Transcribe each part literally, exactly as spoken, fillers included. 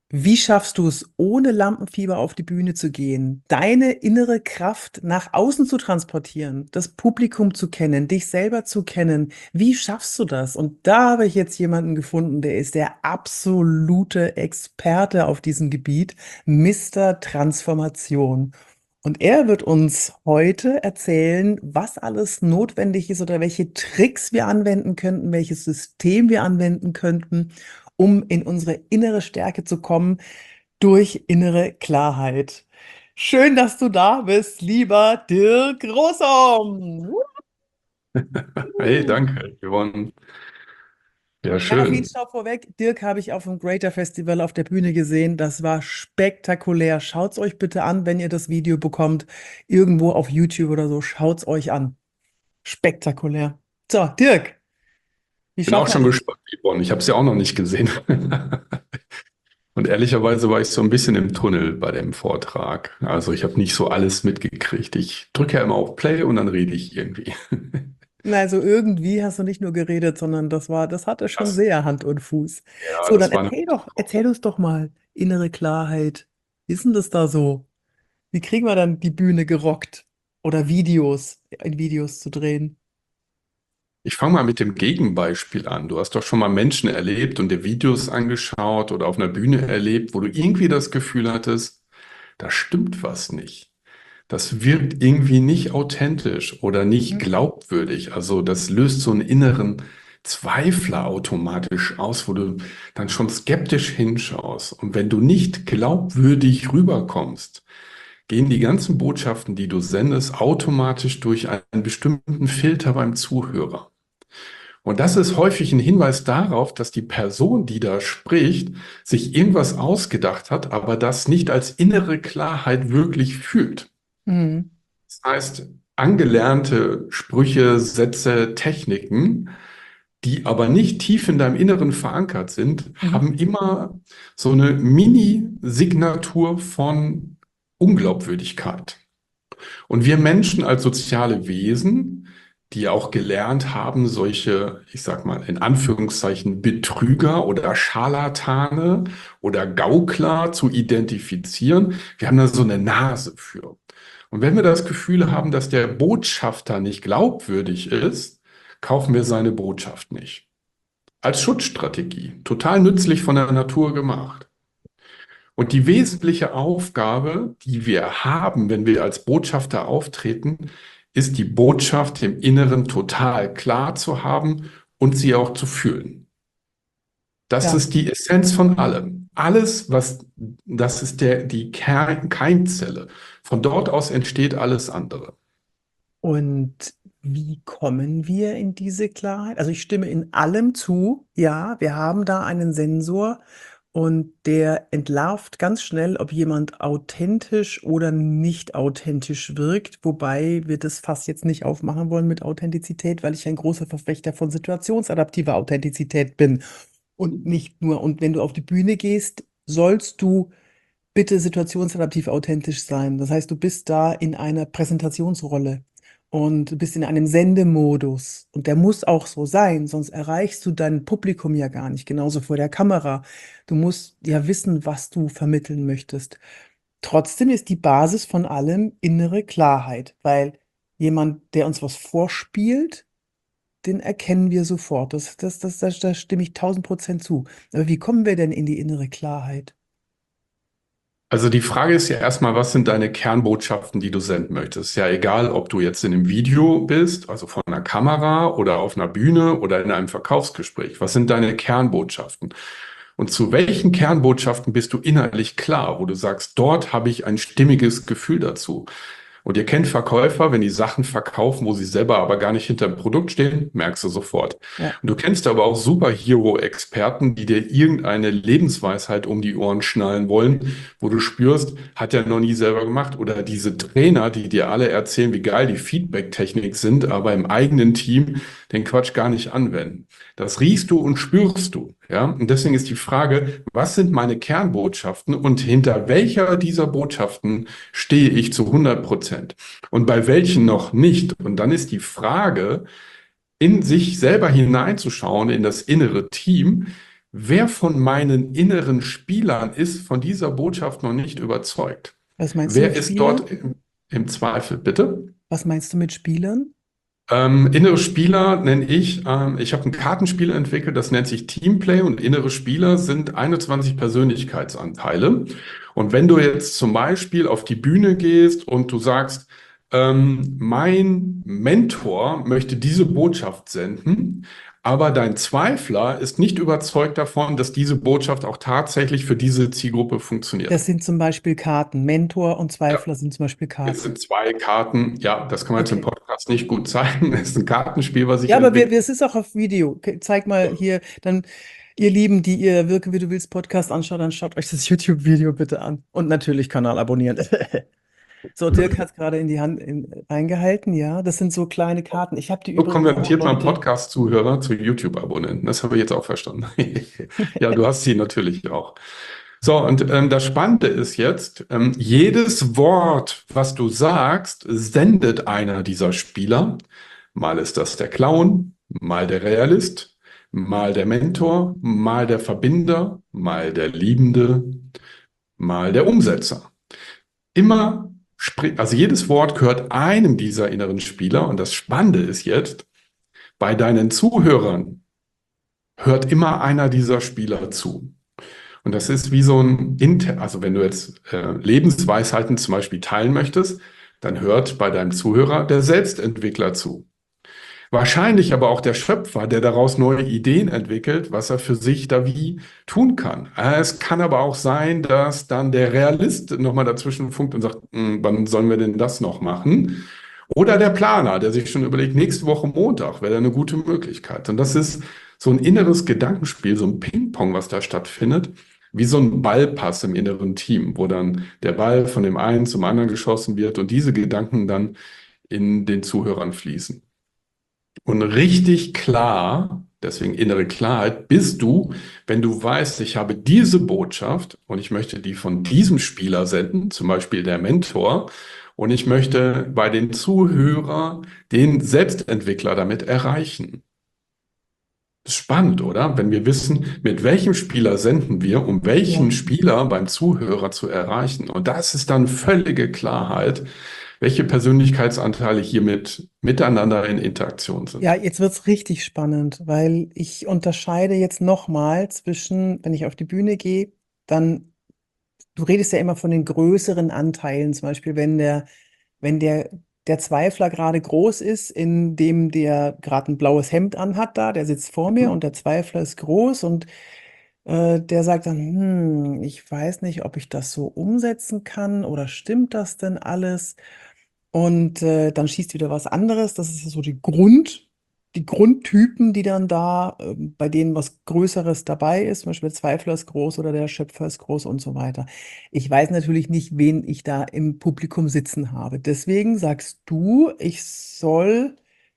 Wie schaffst du es, ohne Lampenfieber auf die Bühne zu gehen, deine innere Kraft nach außen zu transportieren, das Publikum zu kennen, dich selber zu kennen? Wie schaffst du das? Und da habe ich jetzt jemanden gefunden, der ist der absolute Experte auf diesem Gebiet, Mister Transformation. Und er wird uns heute erzählen, was alles notwendig ist oder welche Tricks wir anwenden könnten, welches System wir anwenden könnten, um in unsere innere Stärke zu kommen durch innere Klarheit. Schön, dass du da bist, lieber Dirk Rosom. Hey, Wuhu. danke, Yvonne. Ja, Kleiner schön. Feenstaub vorweg. Dirk habe ich auf dem Greater Festival auf der Bühne gesehen. Das war spektakulär. Schaut es euch bitte an, wenn ihr das Video bekommt. Irgendwo auf YouTube oder so. Schaut es euch an. Spektakulär. So, Dirk, wie Bin auch schaffen wir schon das? gespannt, Yvonne. Ich habe es ja auch noch nicht gesehen. Und ehrlicherweise war ich so ein bisschen im Tunnel bei dem Vortrag. Also ich habe nicht so alles mitgekriegt. Ich drücke ja immer auf Play und dann rede ich irgendwie. Na, also irgendwie hast du nicht nur geredet, sondern das war, das hatte schon Das, sehr Hand und Fuß. ja, So, dann das war eine erzähl doch, erzähl uns doch mal innere Klarheit. Wie ist denn das da so? Wie kriegen wir dann die Bühne gerockt? Oder Videos, in Videos zu drehen? Ich fange mal mit dem Gegenbeispiel an. Du hast doch schon mal Menschen erlebt und dir Videos angeschaut oder auf einer Bühne erlebt, wo du irgendwie das Gefühl hattest, da stimmt was nicht. Das wirkt irgendwie nicht authentisch oder nicht Mhm. glaubwürdig. Also das löst so einen inneren Zweifler automatisch aus, wo du dann schon skeptisch hinschaust. Und wenn du nicht glaubwürdig rüberkommst, gehen die ganzen Botschaften, die du sendest, automatisch durch einen bestimmten Filter beim Zuhörer. Und das ist häufig ein Hinweis darauf, dass die Person, die da spricht, sich irgendwas ausgedacht hat, aber das nicht als innere Klarheit wirklich fühlt. Mhm. Das heißt, angelernte Sprüche, Sätze, Techniken, die aber nicht tief in deinem Inneren verankert sind, Mhm. haben immer so eine Mini-Signatur von Unglaubwürdigkeit. Und wir Menschen als soziale Wesen, die auch gelernt haben, solche, ich sag mal, in Anführungszeichen Betrüger oder Scharlatane oder Gaukler zu identifizieren, wir haben da so eine Nase für. Und wenn wir das Gefühl haben, dass der Botschafter nicht glaubwürdig ist, kaufen wir seine Botschaft nicht. Als Schutzstrategie, total nützlich von der Natur gemacht. Und die wesentliche Aufgabe, die wir haben, wenn wir als Botschafter auftreten, ist die Botschaft im Inneren total klar zu haben und sie auch zu fühlen. Das Ja. ist die Essenz von allem. Alles, was, das ist der, die Kern, Keimzelle. Von dort aus entsteht alles andere. Und wie kommen wir in diese Klarheit? Also ich stimme in allem zu. Ja, wir haben da einen Sensor und der entlarvt ganz schnell, ob jemand authentisch oder nicht authentisch wirkt. Wobei wir das Fass jetzt nicht aufmachen wollen mit Authentizität, weil ich ein großer Verfechter von situationsadaptiver Authentizität bin. Und nicht nur, und wenn du auf die Bühne gehst, sollst du bitte situationsadaptiv authentisch sein. Das heißt, du bist da in einer Präsentationsrolle und du bist in einem Sendemodus. Und der muss auch so sein, sonst erreichst du dein Publikum ja gar nicht, genauso vor der Kamera. Du musst ja wissen, was du vermitteln möchtest. Trotzdem ist die Basis von allem innere Klarheit, weil jemand, der uns was vorspielt, den erkennen wir sofort. Das, das, das, das, da stimme ich tausend Prozent zu. Aber wie kommen wir denn in die innere Klarheit? Also die Frage ist ja erstmal, was sind deine Kernbotschaften, die du senden möchtest? Ja, egal, ob du jetzt in einem Video bist, also vor einer Kamera oder auf einer Bühne oder in einem Verkaufsgespräch. Was sind deine Kernbotschaften? Und zu welchen Kernbotschaften bist du innerlich klar, wo du sagst, dort habe ich ein stimmiges Gefühl dazu? Und ihr kennt Verkäufer, wenn die Sachen verkaufen, wo sie selber aber gar nicht hinter dem Produkt stehen, merkst du sofort. Ja. Und du kennst aber auch Superhero-Experten, die dir irgendeine Lebensweisheit um die Ohren schnallen wollen, wo du spürst, hat er noch nie selber gemacht. Oder diese Trainer, die dir alle erzählen, wie geil die Feedback-Technik sind, aber im eigenen Team den Quatsch gar nicht anwenden. Das riechst du und spürst du. Ja? Und deswegen ist die Frage, was sind meine Kernbotschaften und hinter welcher dieser Botschaften stehe ich zu hundert Prozent und bei welchen noch nicht? Und dann ist die Frage, in sich selber hineinzuschauen, in das innere Team. wer von meinen inneren Spielern ist von dieser Botschaft noch nicht überzeugt? Was meinst du Wer mit ist dort Spielern? im, im Zweifel, bitte? Was meinst du mit Spielern? Ähm, innere Spieler nenne ich, ähm, ich habe ein Kartenspiel entwickelt, das nennt sich Teamplay und innere Spieler sind einundzwanzig Persönlichkeitsanteile. Und wenn du jetzt zum Beispiel auf die Bühne gehst und du sagst, ähm, mein Mentor möchte diese Botschaft senden, aber dein Zweifler ist nicht überzeugt davon, dass diese Botschaft auch tatsächlich für diese Zielgruppe funktioniert. Das sind zum Beispiel Karten. Mentor und Ja. Zweifler sind zum Beispiel Jetzt Karten. sind zwei Karten. Ja, das kann man jetzt im Okay. Podcast nicht gut zeigen. Es ist ein Kartenspiel, was ich Ja, aber wir, entwickelt wir, es ist auch auf Video. Okay, zeig mal hier, dann, ihr Lieben, die ihr Wirke, wie du willst Podcast anschaut, dann schaut euch das YouTube-Video bitte an. Und natürlich Kanal abonnieren. So, Dirk hat es gerade in die Hand in, reingehalten, ja. Das sind so kleine Karten. Ich habe die So übrigens auch, konvertiert man Leute. Podcast-Zuhörer zu YouTube-Abonnenten. Das habe ich jetzt auch verstanden. Ja, du hast sie natürlich auch. So, und ähm, das Spannende ist jetzt, ähm, jedes Wort, was du sagst, sendet einer dieser Spieler. Mal ist das der Clown, mal der Realist, mal der Mentor, mal der Verbinder, mal der Liebende, mal der Umsetzer. Immer, spri- also jedes Wort gehört einem dieser inneren Spieler. Und das Spannende ist jetzt, bei deinen Zuhörern hört immer einer dieser Spieler zu. Und das ist wie so ein, Inter also wenn du jetzt äh, Lebensweisheiten zum Beispiel teilen möchtest, dann hört bei deinem Zuhörer der Selbstentwickler zu. Wahrscheinlich aber auch der Schöpfer, der daraus neue Ideen entwickelt, was er für sich da wie tun kann. Äh, Es kann aber auch sein, dass dann der Realist nochmal dazwischen funkt und sagt, "Hm, wann sollen wir denn das noch machen? Oder der Planer, der sich schon überlegt, nächste Woche Montag wäre eine gute Möglichkeit. Und das ist so ein inneres Gedankenspiel, so ein Ping-Pong, was da stattfindet, wie so ein Ballpass im inneren Team, wo dann der Ball von dem einen zum anderen geschossen wird und diese Gedanken dann in den Zuhörern fließen. Und richtig klar, deswegen innere Klarheit, bist du, wenn du weißt, ich habe diese Botschaft und ich möchte die von diesem Spieler senden, zum Beispiel der Mentor, und ich möchte bei den Zuhörer den Selbstentwickler damit erreichen. Das ist spannend, oder? Wenn wir wissen, mit welchem Spieler senden wir, um welchen Ja. Spieler beim Zuhörer zu erreichen. Und das ist dann völlige Klarheit, welche Persönlichkeitsanteile hiermit miteinander in Interaktion Ja, sind. jetzt wird's richtig spannend, weil ich unterscheide jetzt nochmal zwischen, wenn ich auf die Bühne gehe, dann, du redest ja immer von den größeren Anteilen, zum Beispiel, wenn der, wenn der, der Zweifler gerade groß ist, in dem der gerade ein blaues Hemd anhat da, der sitzt vor mir und der Zweifler ist groß und äh, der sagt dann, hm, ich weiß nicht, ob ich das so umsetzen kann oder stimmt das denn alles? Und äh, dann schießt wieder was anderes. Das ist so die Grund, die Grundtypen, die dann da, ähm, bei denen was Größeres dabei ist. Zum Beispiel der Zweifler ist groß oder der Schöpfer ist groß und so weiter. Ich weiß natürlich nicht, wen ich da im Publikum sitzen habe. Deswegen sagst du, ich soll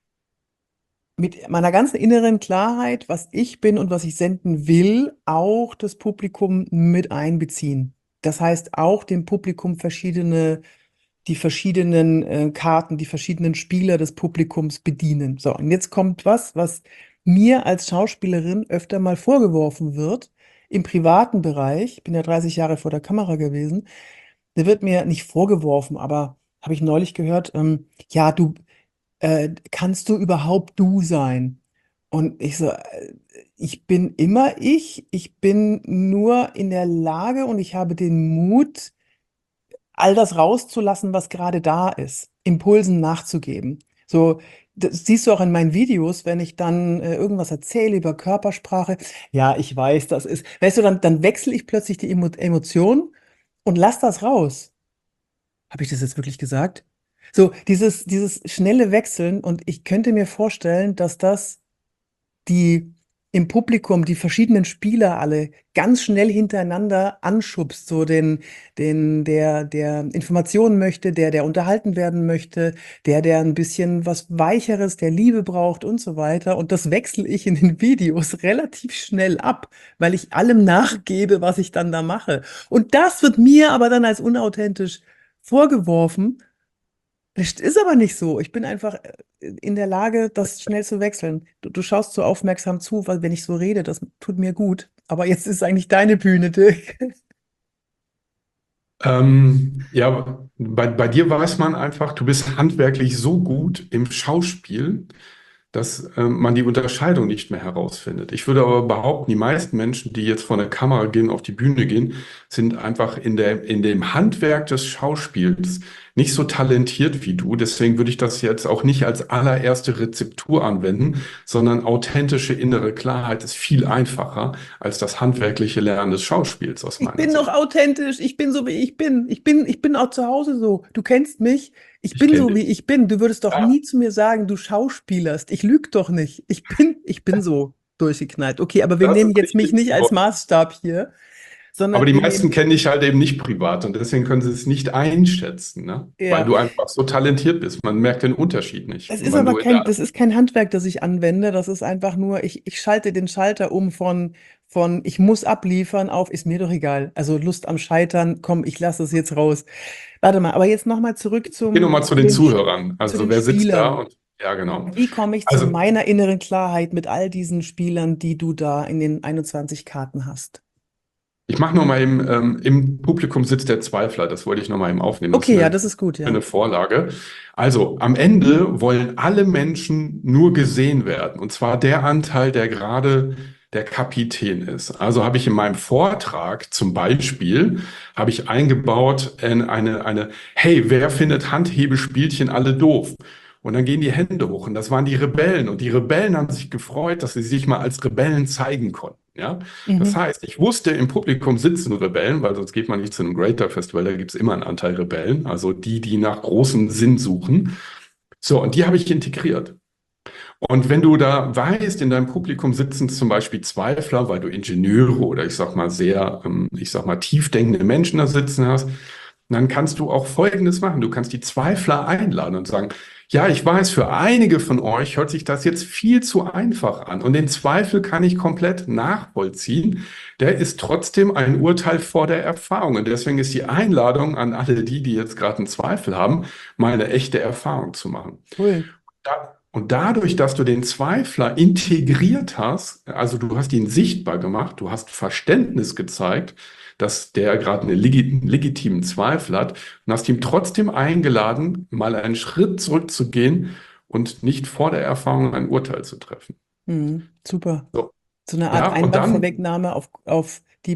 mit meiner ganzen inneren Klarheit, was ich bin und was ich senden will, auch das Publikum mit einbeziehen. Das heißt, auch dem Publikum verschiedene die verschiedenen äh, Karten, die verschiedenen Spieler des Publikums bedienen. So, und jetzt kommt was, was mir als Schauspielerin öfter mal vorgeworfen wird, im privaten Bereich, ich bin ja dreißig Jahre vor der Kamera gewesen, da wird mir nicht vorgeworfen, aber habe ich neulich gehört, ähm, ja, du, äh, kannst du überhaupt du sein? Und ich so, äh, ich bin immer ich, ich bin nur in der Lage und ich habe den Mut, all das rauszulassen, was gerade da ist, Impulsen nachzugeben. So, das siehst du auch in meinen Videos, wenn ich dann äh, irgendwas erzähle über Körpersprache. Ja, ich weiß, das ist, weißt du, dann, dann wechsle ich plötzlich die Emo Emotion und lass das raus. Habe ich das jetzt wirklich gesagt? So, dieses, dieses schnelle Wechseln und ich könnte mir vorstellen, dass das die im Publikum die verschiedenen Spieler alle ganz schnell hintereinander anschubst, so den, den, der, der Informationen möchte, der, der unterhalten werden möchte, der, der ein bisschen was Weicheres, der Liebe braucht und so weiter. Und das wechsle ich in den Videos relativ schnell ab, weil ich allem nachgebe, was ich dann da mache. Und das wird mir aber dann als unauthentisch vorgeworfen. Es ist aber nicht so. Ich bin einfach äh, in der Lage, das schnell zu wechseln. Du, du schaust so aufmerksam zu, weil wenn ich so rede, das tut mir gut. Aber jetzt ist eigentlich deine Bühne, Dirk. Ähm, ja, bei, bei dir weiß man einfach, du bist handwerklich so gut im Schauspiel, dass ähm, man die Unterscheidung nicht mehr herausfindet. Ich würde aber behaupten, die meisten Menschen, die jetzt vor eine Kamera gehen, auf die Bühne gehen, sind einfach in der, in dem Handwerk des Schauspiels nicht so talentiert wie du. Deswegen würde ich das jetzt auch nicht als allererste Rezeptur anwenden, sondern authentische innere Klarheit ist viel einfacher als das handwerkliche Lernen des Schauspiels aus Ich meiner bin doch Sicht. authentisch. Ich bin so, wie ich bin. Ich bin, ich bin auch zu Hause so. Du kennst mich. Ich Ich bin kenne so, wie dich. ich bin. Du würdest doch Ja, nie zu mir sagen, du schauspielerst. Ich lüge doch nicht. Ich bin, ich bin so durchgeknallt. Okay, aber wir das nehmen ist jetzt mich richtig nicht als geworden. Maßstab hier, Aber sondern die wir meisten nehmen, kennen dich halt eben nicht privat und deswegen können sie es nicht einschätzen, ne? Weil ja. du einfach so talentiert bist. Man merkt den Unterschied nicht. Es Und ist wenn aber du in kein, der, das ist kein Handwerk, das ich anwende. Das ist einfach nur, ich, ich schalte den Schalter um von, von ich muss abliefern auf, ist mir doch egal. Also Lust am Scheitern, komm, ich lasse es jetzt raus. Warte mal, aber jetzt nochmal zurück geh noch zum, mal zu zu den den, Zuhörern. zu Also den wer sitzt da Spielern. und ja, genau. Wie komme ich zu Also meiner inneren Klarheit mit all diesen Spielern, die du da in den einundzwanzig Karten hast? ich mache noch mal eben, ähm, im Publikum sitzt der Zweifler. Das wollte ich noch mal eben aufnehmen. Das ist Okay, ja, eine das ist gut, ja. schöne Vorlage. Also am Ende wollen alle Menschen nur gesehen werden. Und zwar der Anteil, der gerade der Kapitän ist. Also habe ich in meinem Vortrag zum Beispiel, habe ich eingebaut in eine, eine, hey, wer findet Handhebespielchen alle doof? Und dann gehen die Hände hoch und das waren die Rebellen. Und die Rebellen haben sich gefreut, dass sie sich mal als Rebellen zeigen konnten. Ja? Das Mhm. heißt, ich wusste, im Publikum sitzen Rebellen, weil sonst geht man nicht zu einem Greater Festival, da gibt es immer einen Anteil Rebellen, also die, die nach großem Sinn suchen. So, und die habe ich integriert. Und wenn du da weißt, in deinem Publikum sitzen zum Beispiel Zweifler, weil du Ingenieure oder ich sag mal sehr, ähm, ich sag mal tiefdenkende Menschen da sitzen hast, dann kannst du auch Folgendes machen. Du kannst die Zweifler einladen und sagen, ja, ich weiß, für einige von euch hört sich das jetzt viel zu einfach an und den Zweifel kann ich komplett nachvollziehen. Der ist trotzdem ein Urteil vor der Erfahrung und deswegen ist die Einladung an alle die, die jetzt gerade einen Zweifel haben, mal eine echte Erfahrung zu machen. Cool. Da, und dadurch, dass du den Zweifler integriert hast, also du hast ihn sichtbar gemacht, du hast Verständnis gezeigt, dass der gerade einen legi legitimen Zweifel hat und hast ihm trotzdem eingeladen, mal einen Schritt zurückzugehen und nicht vor der Erfahrung ein Urteil zu treffen. Mhm. Super. So, So eine Art ja, und dann Einwandvorwegnahme auf, auf die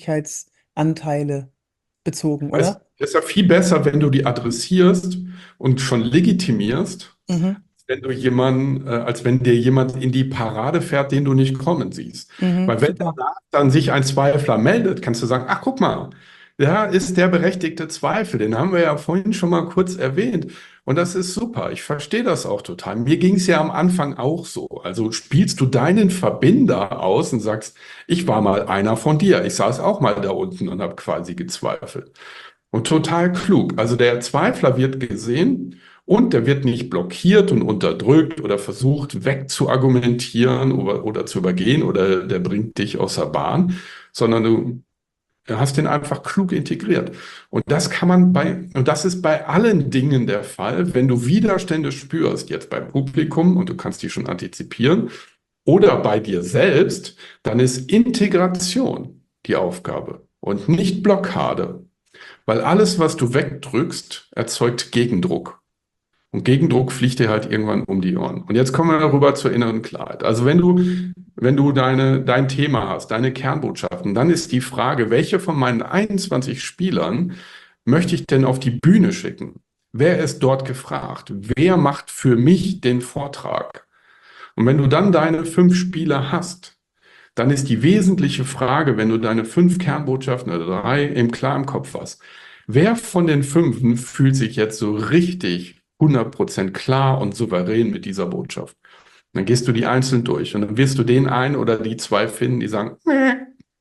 Persönlichkeitsanteile bezogen, es oder? ist ja viel besser, wenn du die adressierst und schon legitimierst, Mhm. wenn du jemanden, äh, als wenn dir jemand in die Parade fährt, den du nicht kommen siehst. Mhm. Weil wenn Super. danach dann sich ein Zweifler meldet, kannst du sagen, ach, guck mal, da ist der berechtigte Zweifel, den haben wir ja vorhin schon mal kurz erwähnt. Und das ist super. Ich verstehe das auch total. Mir ging es ja am Anfang auch so. Also spielst du deinen Verbinder aus und sagst, ich war mal einer von dir. Ich saß auch mal da unten und habe quasi gezweifelt. Und total klug. Also der Zweifler wird gesehen und der wird nicht blockiert und unterdrückt oder versucht wegzuargumentieren oder, oder zu übergehen oder der bringt dich aus der Bahn, sondern du hast den einfach klug integriert. Und das kann man bei, und das ist bei allen Dingen der Fall, wenn du Widerstände spürst, jetzt beim Publikum und du kannst die schon antizipieren, oder bei dir selbst, dann ist Integration die Aufgabe und nicht Blockade. Weil alles, was du wegdrückst, erzeugt Gegendruck. Und Gegendruck fliegt dir halt irgendwann um die Ohren. Und jetzt kommen wir darüber zur inneren Klarheit. Also wenn du, wenn du deine, dein Thema hast, deine Kernbotschaften, dann ist die Frage, welche von meinen einundzwanzig Spielern möchte ich denn auf die Bühne schicken? Wer ist dort gefragt? Wer macht für mich den Vortrag? Und wenn du dann deine fünf Spieler hast, dann ist die wesentliche Frage, wenn du deine fünf Kernbotschaften oder drei im klar im Kopf hast, wer von den fünfen fühlt sich jetzt so richtig hundert Prozent klar und souverän mit dieser Botschaft? Dann gehst du die einzeln durch und dann wirst du den einen oder die zwei finden, die sagen, nee,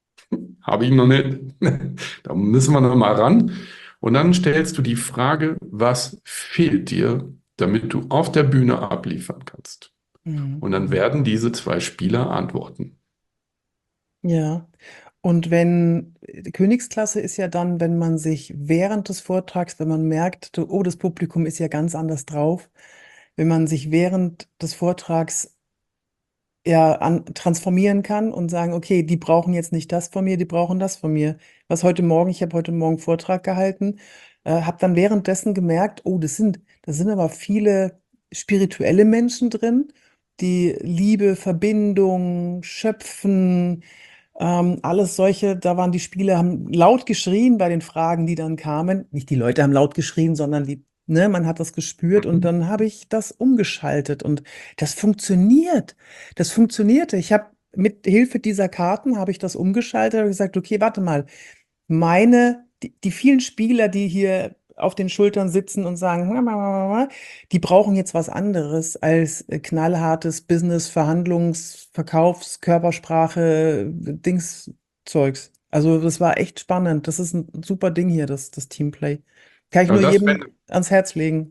habe ich noch nicht. Da müssen wir noch mal ran. Und dann stellst du die Frage, was fehlt dir, damit du auf der Bühne abliefern kannst? Mhm. Und dann werden diese zwei Spieler antworten. Ja. Und wenn, die Königsklasse ist ja dann, wenn man sich während des Vortrags, wenn man merkt, du- oh, das Publikum ist ja ganz anders drauf, wenn man sich während des Vortrags ja, an, transformieren kann und sagen, okay, die brauchen jetzt nicht das von mir, die brauchen das von mir. Was heute Morgen, ich habe heute Morgen einen Vortrag gehalten, äh, habe dann währenddessen gemerkt, oh, das sind, da sind aber viele spirituelle Menschen drin, die Liebe, Verbindung, Schöpfen, ähm, alles solche, da waren die Spieler, haben laut geschrien bei den Fragen, die dann kamen. Nicht die Leute haben laut geschrien, sondern die, ne, man hat das gespürt und Mhm. dann habe ich das umgeschaltet und das funktioniert. Das funktionierte. Ich habe mit Hilfe dieser Karten habe ich das umgeschaltet und gesagt, okay, warte mal, meine, die, die vielen Spieler, die hier auf den Schultern sitzen und sagen, die brauchen jetzt was anderes als äh, knallhartes Business, Verhandlungs-, Verkaufs-, Körpersprache, Dings-Zeugs. Also das war echt spannend. Das ist ein super Ding hier, das, das Teamplay. Kann ich Ja, nur das, jedem wenn, ans Herz legen.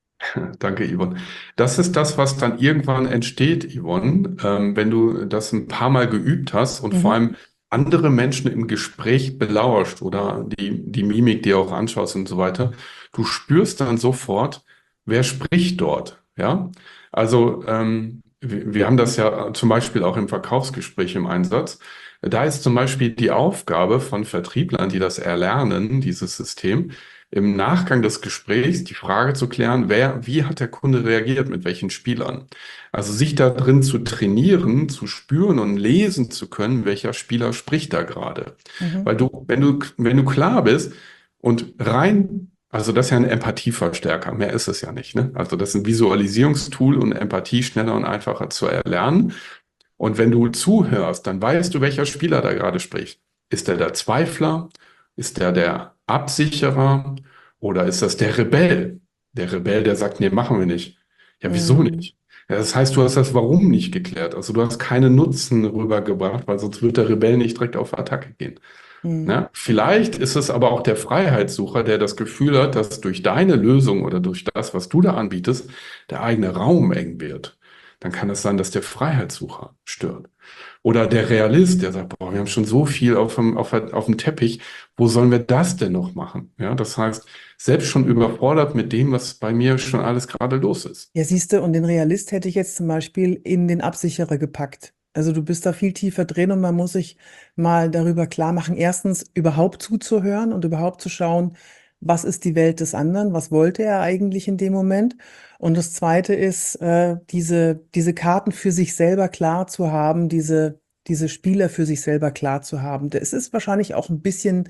danke, Yvonne. Das ist das, was dann irgendwann entsteht, Yvonne, ähm, wenn du das ein paar Mal geübt hast und vor Mhm. allem andere Menschen im Gespräch belauscht oder die, die Mimik dir auch anschaust und so weiter. Du spürst dann sofort, wer spricht dort. Ja, also ähm, wir, wir haben das ja zum Beispiel auch im Verkaufsgespräch im Einsatz. Da ist zum Beispiel die Aufgabe von Vertrieblern, die das erlernen, dieses System, im Nachgang des Gesprächs die Frage zu klären, wer, wie hat der Kunde reagiert, mit welchen Spielern? Also sich da drin zu trainieren, zu spüren und lesen zu können, welcher Spieler spricht da gerade. Mhm. Weil du, wenn du, wenn du klar bist und rein, also das ist ja ein Empathieverstärker, mehr ist es ja nicht, ne? Also das ist ein Visualisierungstool und Empathie schneller und einfacher zu erlernen. Und wenn du zuhörst, dann weißt du, welcher Spieler da gerade spricht. Ist der der Zweifler? Ist der der Absicherer? Oder ist das der Rebell? Der Rebell, der sagt, nee, machen wir nicht. Ja, wieso Mhm. nicht? Ja, das heißt, du hast das Warum nicht geklärt. Also du hast keinen Nutzen rübergebracht, weil sonst wird der Rebell nicht direkt auf Attacke gehen. Mhm. Ne? Vielleicht ist es aber auch der Freiheitssucher, der das Gefühl hat, dass durch deine Lösung oder durch das, was du da anbietest, der eigene Raum eng wird. Dann kann es sein, dass der Freiheitssucher stört. Oder der Realist, der sagt, boah, wir haben schon so viel auf dem, auf, der- auf dem Teppich, wo sollen wir das denn noch machen? Ja, das heißt, selbst schon überfordert mit dem, was bei mir schon alles gerade los ist. Ja, siehst du, und den Realist hätte ich jetzt zum Beispiel in den Absicherer gepackt. Also du bist da viel tiefer drin und man muss sich mal darüber klar machen, erstens überhaupt zuzuhören und überhaupt zu schauen, was ist die Welt des anderen, was wollte er eigentlich in dem Moment. Und das Zweite ist, äh, diese, diese Karten für sich selber klar zu haben, diese, diese Spieler für sich selber klar zu haben. Es ist wahrscheinlich auch ein bisschen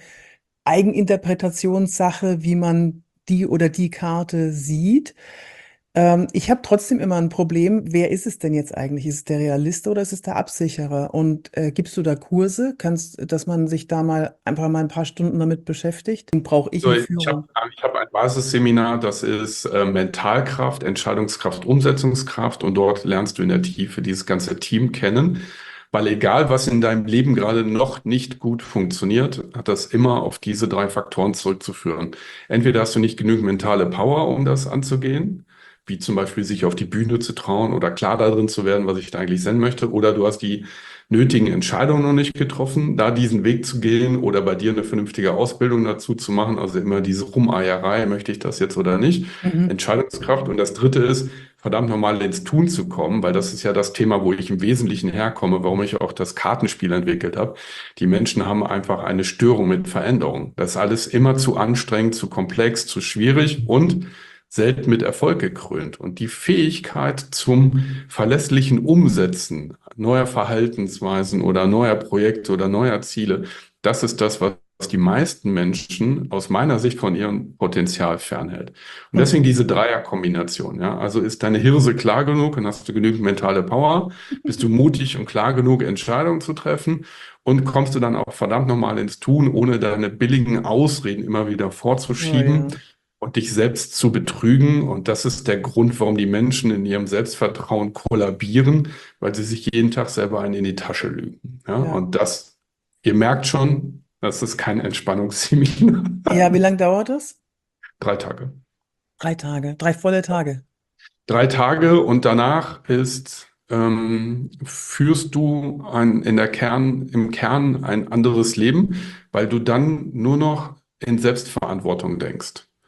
Eigeninterpretationssache, wie man die oder die Karte sieht. Ähm, ich habe trotzdem immer ein Problem, wer ist es denn jetzt eigentlich? Ist es der Realist oder ist es der Absicherer? Und äh, gibst du da Kurse? Kannst, dass man sich da mal einfach mal ein paar Stunden damit beschäftigt? Brauche ich So, in ich habe Führung? ich hab ein Basisseminar, das ist äh, Mentalkraft, Entscheidungskraft, Umsetzungskraft und dort lernst du in der Tiefe dieses ganze Team kennen, weil egal was in deinem Leben gerade noch nicht gut funktioniert, hat das immer auf diese drei Faktoren zurückzuführen. Entweder hast du nicht genügend mentale Power, um das anzugehen, wie zum Beispiel sich auf die Bühne zu trauen oder klar darin zu werden, was ich da eigentlich senden möchte, oder du hast die nötigen Entscheidungen noch nicht getroffen, da diesen Weg zu gehen oder bei dir eine vernünftige Ausbildung dazu zu machen. Also immer diese Rumeierei, möchte ich das jetzt oder nicht? Mhm. Entscheidungskraft. Und das Dritte ist, verdammt nochmal ins Tun zu kommen, weil das ist ja das Thema, wo ich im Wesentlichen herkomme, warum ich auch das Kartenspiel entwickelt habe. Die Menschen haben einfach eine Störung mit Veränderung. Das ist alles immer zu anstrengend, zu komplex, zu schwierig und selten mit Erfolg gekrönt. Und die Fähigkeit zum verlässlichen Umsetzen neuer Verhaltensweisen oder neuer Projekte oder neuer Ziele, das ist das, was die meisten Menschen aus meiner Sicht von ihrem Potenzial fernhält. Und Und deswegen diese Dreierkombination, ja. Also ist deine Hirse klar genug und hast du genügend mentale Power? Bist du mutig und klar genug, Entscheidungen zu treffen? Und kommst du dann auch verdammt nochmal ins Tun, ohne deine billigen Ausreden immer wieder oh vorzuschieben ja. und dich selbst zu betrügen? Und das ist der Grund, warum die Menschen in ihrem Selbstvertrauen kollabieren, weil sie sich jeden Tag selber einen in die Tasche lügen. Ja, Ja. und das, ihr merkt schon, das ist kein Entspannungsseminar. Ja, wie lange dauert das? Drei Tage. Drei Tage, drei volle Tage. Drei Tage und danach ist, ähm, führst du ein, in der Kern, im Kern ein anderes Leben, weil du dann nur noch in Selbstverantwortung denkst.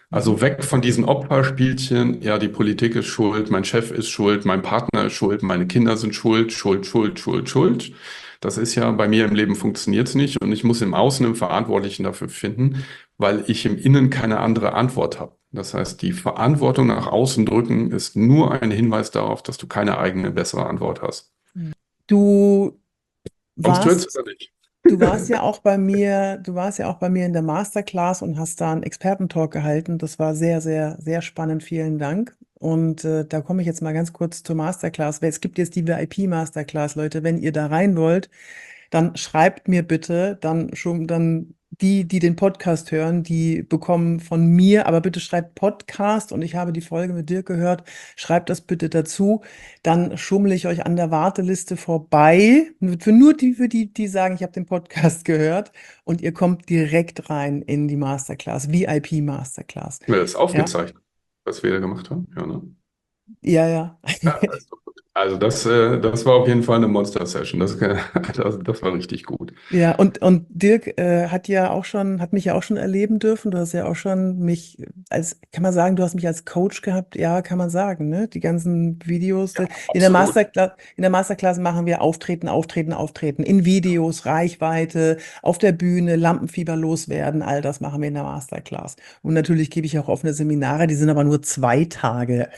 Also weg von diesen Opferspielchen, ja, die Politik ist schuld, mein Chef ist schuld, mein Partner ist schuld, meine Kinder sind schuld, Schuld, Schuld, Schuld, Schuld. Das ist ja bei mir im Leben funktioniert es nicht und ich muss im Außen einen Verantwortlichen dafür finden, weil ich im Innen keine andere Antwort habe. Das heißt, die Verantwortung nach außen drücken ist nur ein Hinweis darauf, dass du keine eigene bessere Antwort hast. Du Kommst du jetzt warst, oder nicht? du warst ja auch bei mir, du warst ja auch bei mir in der Masterclass und hast da einen Expertentalk gehalten. Das war sehr, sehr, sehr spannend. Vielen Dank. Und äh, da komme ich jetzt mal ganz kurz zur Masterclass. Weil es gibt jetzt die V I P-Masterclass, Leute. Wenn ihr da rein wollt, dann schreibt mir bitte, dann schon, dann die, die den Podcast hören, die bekommen von mir, aber bitte schreibt Podcast und ich habe die Folge mit Dirk gehört, schreibt das bitte dazu, dann schummle ich euch an der Warteliste vorbei, für nur die, für die, die sagen, ich habe den Podcast gehört und ihr kommt direkt rein in die Masterclass, V I P Masterclass. Ja, das ist Ja, aufgezeichnet, was wir da gemacht haben. Ja, ne? ja, ja. Ja, das ist doch gut. Also das, äh, das war auf jeden Fall eine Monster-Session. Das, das, das war richtig gut. Ja, und, und Dirk äh, hat ja auch schon, hat mich ja auch schon erleben dürfen. Du hast ja auch schon mich als, kann man sagen, du hast mich als Coach gehabt? Ja, kann man sagen, ne? Die ganzen Videos. Ja, In der absolut. Masterclass, in der Masterclass machen wir Auftreten, Auftreten, Auftreten. In Videos, Reichweite, auf der Bühne, Lampenfieber loswerden. All das machen wir in der Masterclass. Und natürlich gebe ich auch offene Seminare, die sind aber nur zwei Tage.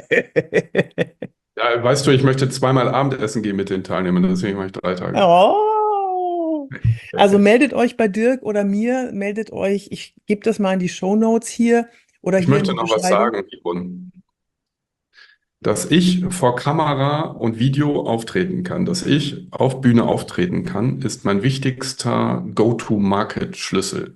Ja, weißt du, ich möchte zweimal Abendessen gehen mit den Teilnehmern, deswegen mache ich drei Tage. Oh. Also meldet euch bei Dirk oder mir, meldet euch, ich gebe das mal in die Shownotes hier oder Ich hier in möchte die noch was Beschreibung. sagen, Yvonne. Dass ich vor Kamera und Video auftreten kann, dass ich auf Bühne auftreten kann, ist mein wichtigster Go-to-Market-Schlüssel.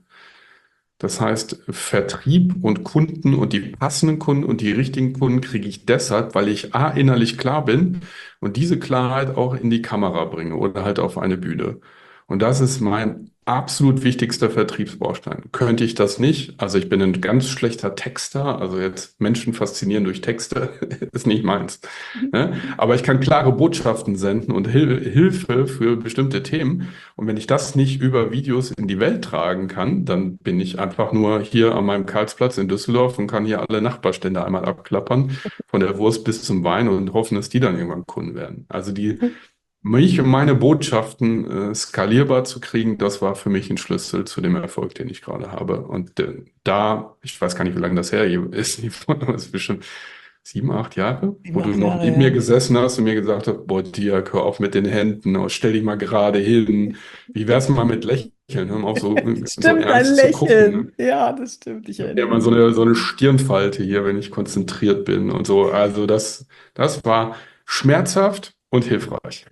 Das heißt, Vertrieb und Kunden und die passenden Kunden und die richtigen Kunden kriege ich deshalb, weil ich A, innerlich klar bin und diese Klarheit auch in die Kamera bringe oder halt auf eine Bühne. Und das ist mein absolut wichtigster Vertriebsbaustein. Könnte ich das nicht? Also ich bin ein ganz schlechter Texter, also jetzt Menschen faszinieren durch Texte ist nicht meins. Ne? Aber ich kann klare Botschaften senden und Hil Hilfe für bestimmte Themen. Und wenn ich das nicht über Videos in die Welt tragen kann, dann bin ich einfach nur hier an meinem Karlsplatz in Düsseldorf und kann hier alle Nachbarstände einmal abklappern, von der Wurst bis zum Wein und hoffen, dass die dann irgendwann Kunden werden. Also die mich und meine Botschaften äh, skalierbar zu kriegen, das war für mich ein Schlüssel zu dem Erfolg, den ich gerade habe. Und äh, da, ich weiß gar nicht, wie lange das her ist, aber es ist schon sieben, acht Jahre, Sieben, wo du acht noch Jahre, neben mir ja. gesessen hast und mir gesagt hast, boah, Dirk, hör auf mit den Händen, oh, stell dich mal gerade hin. Wie wär's mal mit Lächeln? Hör mal auf, so, so Stimmt, ein ernst zu gucken. Ne? Lächeln. Ja, das stimmt, ich Ich habe ja erinnere immer so mich. eine, so eine Stirnfalte hier, wenn ich konzentriert bin und so. Also das, das war schmerzhaft und hilfreich.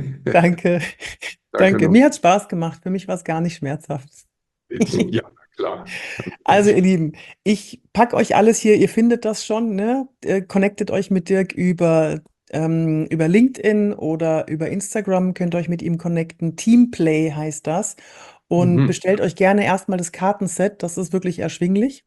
Danke, Danke danke. noch. Mir hat Spaß gemacht. Für mich war es gar nicht schmerzhaft. Ja, klar. Also, ihr Lieben, ich packe euch alles hier, ihr findet das schon, ne? Äh, Connectet euch mit Dirk über, ähm, über LinkedIn oder über Instagram, könnt ihr euch mit ihm connecten. Teamplay heißt das. Und Mhm. bestellt euch gerne erstmal das Kartenset, das ist wirklich erschwinglich.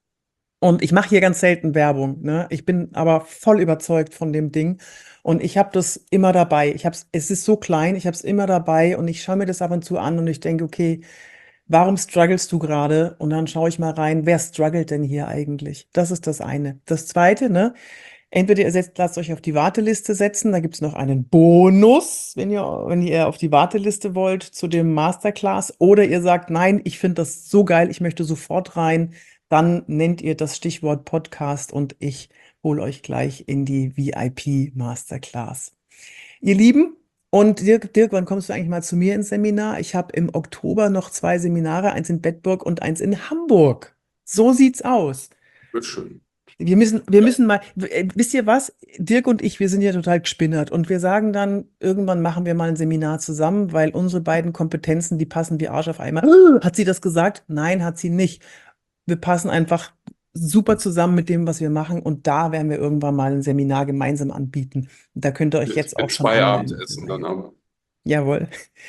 Und ich mache hier ganz selten Werbung, ne? Ich bin aber voll überzeugt von dem Ding. Und ich habe das immer dabei. Ich hab's, es ist so klein, ich habe es immer dabei und ich schaue mir das ab und zu an und ich denke, okay, warum strugglest du gerade? Und dann schaue ich mal rein, wer struggelt denn hier eigentlich? Das ist das eine. Das zweite, ne? Entweder ihr setzt, lasst euch auf die Warteliste setzen, da gibt es noch einen Bonus, wenn ihr, wenn ihr auf die Warteliste wollt zu dem Masterclass, oder ihr sagt, nein, ich finde das so geil, ich möchte sofort rein, dann nennt ihr das Stichwort Podcast und ich hole euch gleich in die V I P Masterclass. Ihr Lieben, und Dirk, Dirk, wann kommst du eigentlich mal zu mir ins Seminar? Ich habe im Oktober noch zwei Seminare, eins in Bedburg und eins in Hamburg. So sieht's aus. Wird schön. Wir müssen, wir müssen mal, äh, wisst ihr was? Dirk und ich, wir sind ja total gespinnert und wir sagen dann, irgendwann machen wir mal ein Seminar zusammen, weil unsere beiden Kompetenzen, die passen wie Arsch auf Eimer. Äh, Hat sie das gesagt? Nein, hat sie nicht. Wir passen einfach super zusammen mit dem, was wir machen und da werden wir irgendwann mal ein Seminar gemeinsam anbieten. Und da könnt ihr euch Mit, jetzt auch mit schon zwei anmelden für Abendessen dann daher. aber. Jawohl.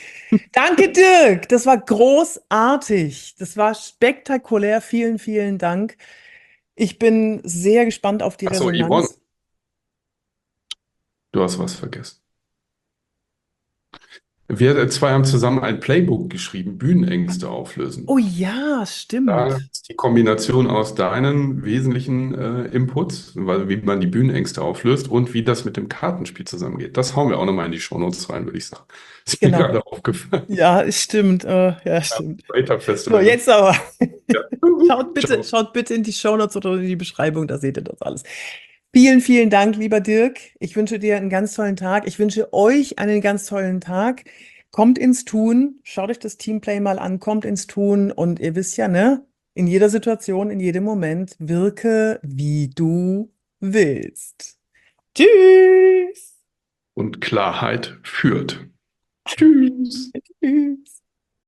Danke, Dirk. Das war großartig. Das war spektakulär. Vielen, vielen Dank. Ich bin sehr gespannt auf die Ach so, Yvonne, Resonanz. du hast was vergessen. Wir zwei haben zusammen ein Playbook geschrieben, Bühnenängste Oh auflösen. ja, Da stimmt. ist die Kombination aus deinen wesentlichen äh, Inputs, weil, wie man die Bühnenängste auflöst und wie das mit dem Kartenspiel zusammengeht. Das hauen wir auch nochmal in die Shownotes rein, würde ich sagen. Ist mir Genau. gerade aufgefallen. Ja, stimmt. Äh, ja, stimmt. Creator So, Festival. jetzt aber. Ja. Schaut bitte, Ciao. schaut bitte in die Shownotes oder in die Beschreibung, da seht ihr das alles. Vielen, vielen Dank, lieber Dirk. Ich wünsche dir einen ganz tollen Tag. Ich wünsche euch einen ganz tollen Tag. Kommt ins Tun, schaut euch das Teamplay mal an, kommt ins Tun und ihr wisst ja, ne? In jeder Situation, in jedem Moment, wirke, wie du willst. Tschüss. Und Klarheit führt. Tschüss. Tschüss.